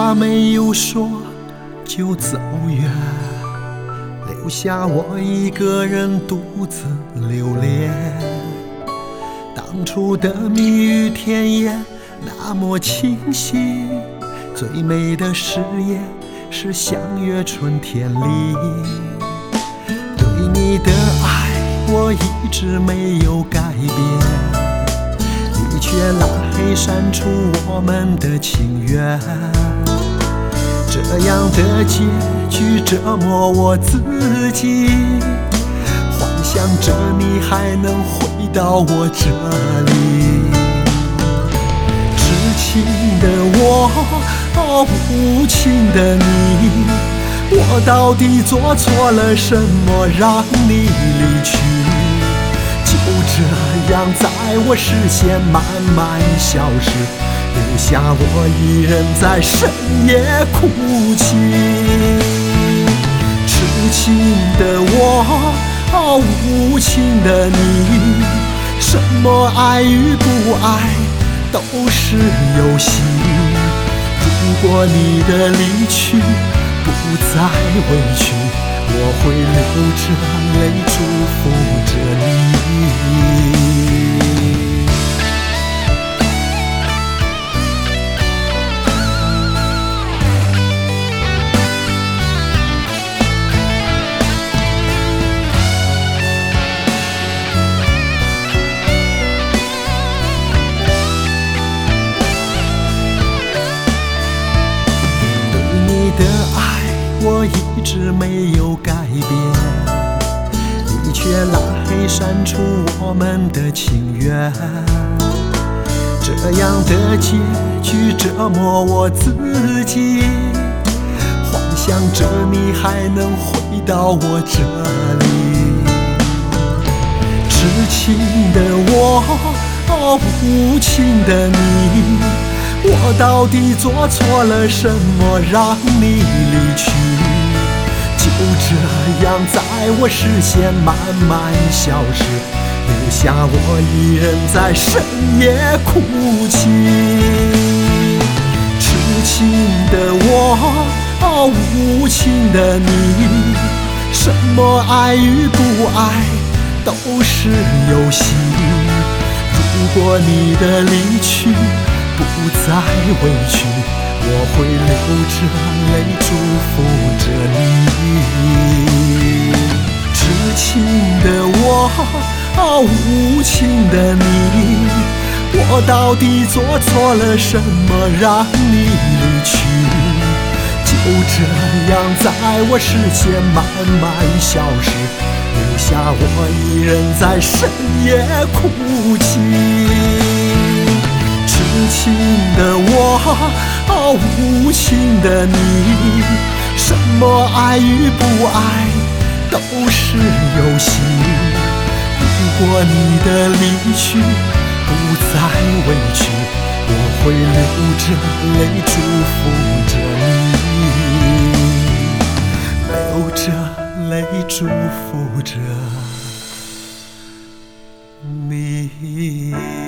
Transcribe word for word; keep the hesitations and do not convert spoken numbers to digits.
话没有说就走远，留下我一个人独自留恋。当初的蜜语甜言那么清晰，最美的誓言是相约春天里。对你的爱我一直没有改变，你却拉黑删除我们的情缘。这样的结局折磨我自己，幻想着你还能回到我这里。痴情的我，哦，无情的你，我到底做错了什么让你离去？就这样在我视线慢慢消失，留下我一人在深夜哭泣。痴情的我，哦，无情的你，什么爱与不爱都是游戏。如果你的离去不再委屈，我会流着泪祝福着你。我一直没有改变，你却拉黑删除我们的情缘。这样的结局折磨我自己，幻想着你还能回到我这里。痴情的我，哦，无情的你，我到底做错了什么让你离去？就这样在我视线慢慢消失，留下我一人在深夜哭泣。痴情的我，哦，无情的你，什么爱与不爱都是游戏。如果你的离去不再委屈，我会流着泪祝福着你。痴情的我，哦，无情的你，我到底做错了什么让你离去？就这样在我视线慢慢消失，留下我一人在深夜哭泣。痴情的我，哦，无情的你，什么爱与不爱都是游戏。如果你的离去不再委屈，我会流着泪祝福着你，流着泪祝福着你。